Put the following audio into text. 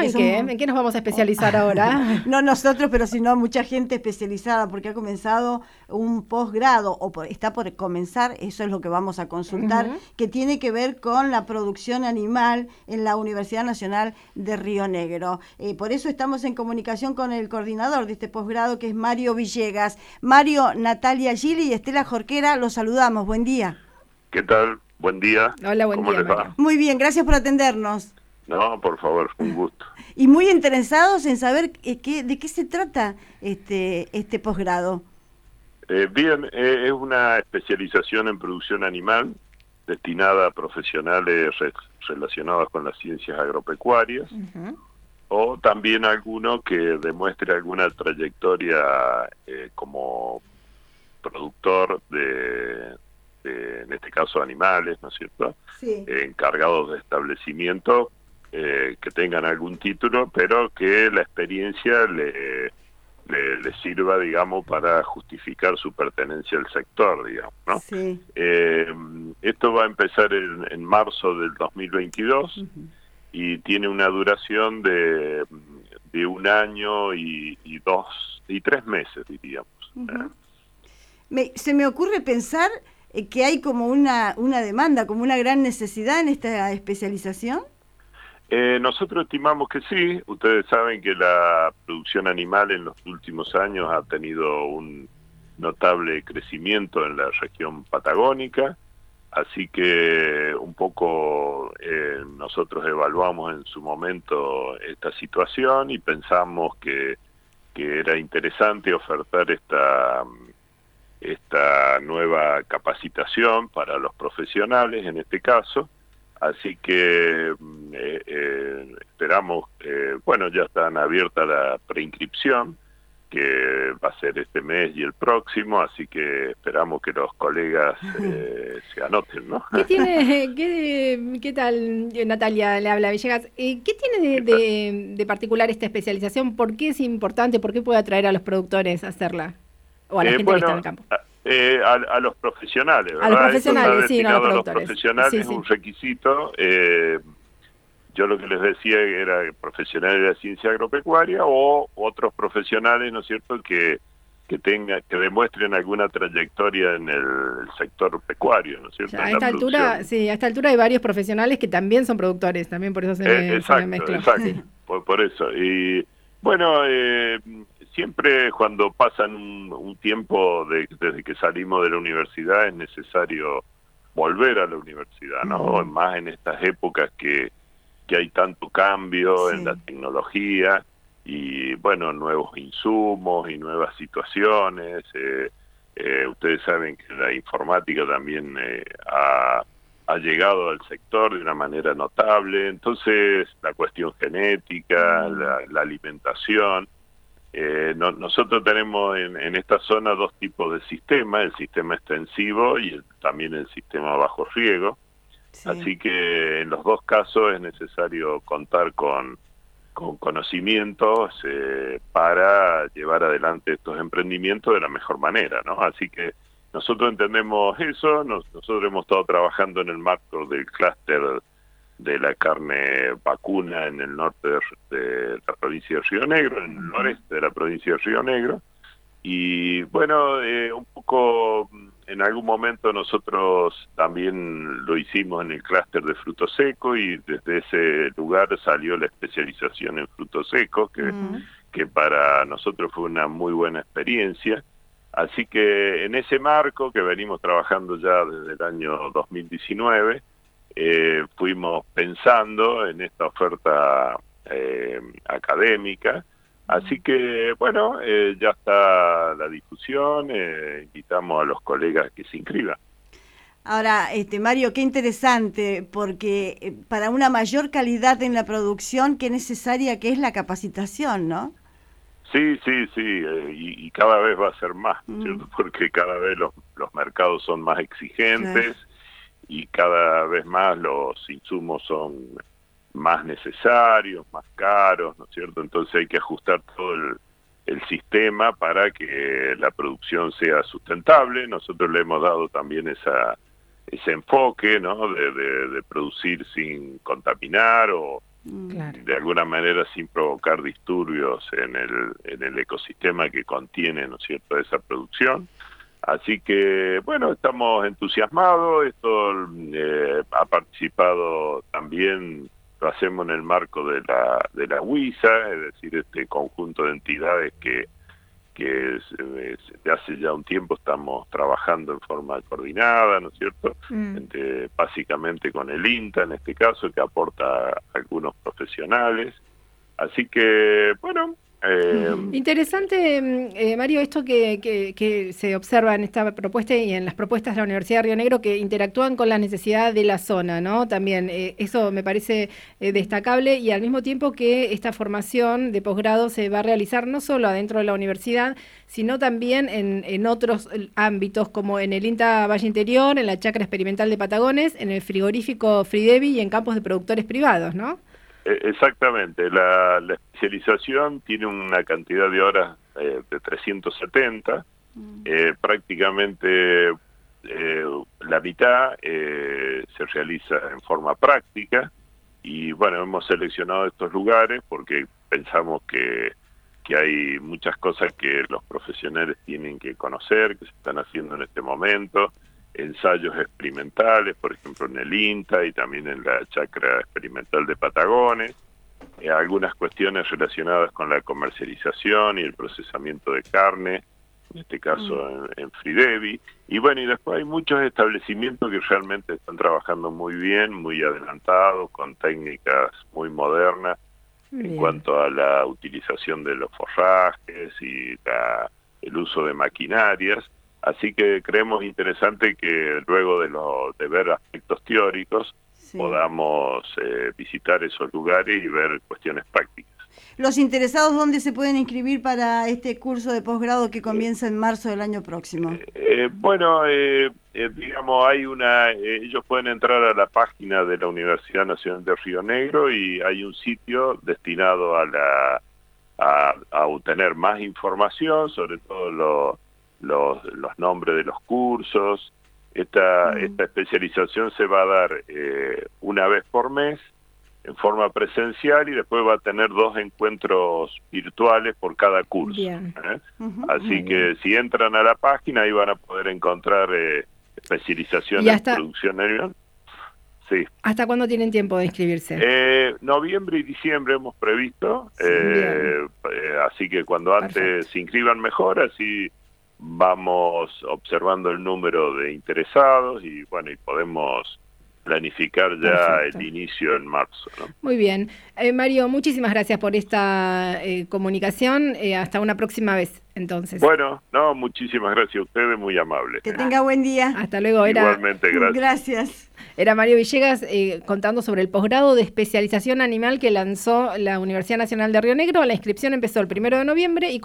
¿En qué? ¿En qué nos vamos a especializar ahora? No nosotros, pero sino mucha gente especializada, porque ha comenzado un posgrado, está por comenzar, eso es lo que vamos a consultar, que tiene que ver con la producción animal en la Universidad Nacional de Río Negro. Por eso estamos en comunicación con el coordinador de este posgrado, que es Mario Villegas. Mario, Natalia Gili y Estela Jorquera, los saludamos. Buen día. ¿Qué tal? Buen día. Hola, buen ¿Cómo día, les va? Mario. Muy bien, gracias por atendernos. No, por favor, un gusto. Y muy interesados en saber de qué se trata este posgrado. Bien, es una especialización en producción animal destinada a profesionales relacionados con las ciencias agropecuarias, o también alguno que demuestre alguna trayectoria como productor en este caso animales, ¿no es cierto? Sí. Encargados de establecimiento, que tengan algún título, pero que la experiencia le sirva, digamos, para justificar su pertenencia al sector, digamos, ¿no? Sí. Esto va a empezar en marzo del 2022 y tiene una duración de 1 año y 3 meses, diríamos. Se me ocurre pensar que hay como una demanda, como una gran necesidad en esta especialización. Nosotros estimamos que sí. Ustedes saben que la producción animal en los últimos años ha tenido un notable crecimiento en la región patagónica, así que un poco nosotros evaluamos en su momento esta situación y pensamos que era interesante ofertar esta nueva capacitación para los profesionales en este caso. Así que esperamos, bueno, ya están abierta la preinscripción, que va a ser este mes y el próximo, así que esperamos que los colegas se anoten, ¿no? ¿Qué tal, Natalia? Le habla Villegas. ¿Qué tiene de particular esta especialización? ¿Por qué es importante? ¿Por qué puede atraer a los productores a hacerla? O a la gente que está en el campo. A los profesionales, ¿verdad? A los profesionales, sí, no a los productores. productores. A los profesionales Sí, es un requisito. Yo lo que les decía era profesionales de la ciencia agropecuaria o otros profesionales, ¿no es cierto?, que demuestren alguna trayectoria en el sector pecuario, ¿no es cierto? Ya, a esta altura hay varios profesionales que también son productores, también por eso se me mezcla. Exacto, sí. por eso. Y bueno, siempre cuando pasan un tiempo desde que salimos de la universidad es necesario volver a la universidad, ¿no? Más en estas épocas que hay tanto cambio en la tecnología y, bueno, nuevos insumos y nuevas situaciones. Ustedes saben que la informática también ha llegado al sector de una manera notable. Entonces, la cuestión genética, la alimentación. Nosotros tenemos en esta zona 2 tipos de sistemas, el sistema extensivo y también el sistema bajo riego. Sí. Así que en los 2 casos es necesario contar con conocimientos para llevar adelante estos emprendimientos de la mejor manera, ¿no? Así que nosotros entendemos eso. Nosotros hemos estado trabajando en el marco del clúster de la carne vacuna en el norte de la provincia de Río Negro, en el noreste de la provincia de Río Negro. Y bueno, un poco en algún momento nosotros también lo hicimos en el clúster de frutos secos y desde ese lugar salió la especialización en frutos secos, que para nosotros fue una muy buena experiencia. Así que en ese marco que venimos trabajando ya desde el año 2019, fuimos pensando en esta oferta académica. Así que, bueno, ya está la difusión, invitamos a los colegas que se inscriban. Ahora, Mario, qué interesante, porque para una mayor calidad en la producción, qué necesaria que es la capacitación, ¿no? Sí, y cada vez va a ser más, ¿cierto? Porque cada vez los mercados son más exigentes, claro, y cada vez más los insumos son más necesarios, más caros, ¿no es cierto? Entonces hay que ajustar todo el sistema para que la producción sea sustentable. Nosotros le hemos dado también ese enfoque, ¿no? De producir sin contaminar o Claro. de alguna manera sin provocar disturbios en el ecosistema que contiene, ¿no es cierto?, esa producción. Así que, bueno, estamos entusiasmados. Esto ha participado también, lo hacemos en el marco de la UISA, es decir, este conjunto de entidades que desde hace ya un tiempo estamos trabajando en forma coordinada, ¿no es cierto? Básicamente con el INTA, en este caso, que aporta a algunos profesionales. Así que, bueno... Interesante, Mario, esto que se observa en esta propuesta y en las propuestas de la Universidad de Río Negro, que interactúan con la necesidad de la zona, ¿no? También eso me parece destacable, y al mismo tiempo que esta formación de posgrado se va a realizar no solo adentro de la universidad, sino también en otros ámbitos, como en el INTA Valle Interior, en la Chacra Experimental de Patagones, en el frigorífico Fridevi y en campos de productores privados, ¿no? Exactamente, la especialización tiene una cantidad de horas de 370, prácticamente la mitad se realiza en forma práctica, y bueno, hemos seleccionado estos lugares porque pensamos que hay muchas cosas que los profesionales tienen que conocer, que se están haciendo en este momento, ensayos experimentales, por ejemplo en el INTA y también en la Chacra Experimental de Patagones, algunas cuestiones relacionadas con la comercialización y el procesamiento de carne, en este caso en Fridevi, y bueno, y después hay muchos establecimientos que realmente están trabajando muy bien, muy adelantados, con técnicas muy modernas en cuanto a la utilización de los forrajes y el uso de maquinarias. Así que creemos interesante que luego de ver aspectos teóricos podamos visitar esos lugares y ver cuestiones prácticas. Los interesados, ¿dónde se pueden inscribir para este curso de posgrado que comienza en marzo del año próximo? Bueno, digamos, ellos pueden entrar a la página de la Universidad Nacional de Río Negro y hay un sitio destinado a obtener más información, sobre todo los nombres de los cursos. Esta especialización se va a dar una vez por mes en forma presencial, y después va a tener 2 encuentros virtuales por cada curso. Así que si entran a la página, ahí van a poder encontrar especialización en producción animal. Sí. ¿Hasta cuándo tienen tiempo de inscribirse? Noviembre y diciembre hemos previsto, así que cuando antes se inscriban mejor, así vamos observando el número de interesados y bueno, y podemos planificar ya el inicio en marzo, ¿no? Muy bien. Mario, muchísimas gracias por esta comunicación. Hasta una próxima vez, entonces. Bueno, muchísimas gracias a ustedes, muy amables. Que tenga buen día. Hasta luego. Igualmente, gracias. Gracias. Era Mario Villegas contando sobre el posgrado de especialización animal que lanzó la Universidad Nacional de Río Negro. La inscripción empezó el 1 de noviembre y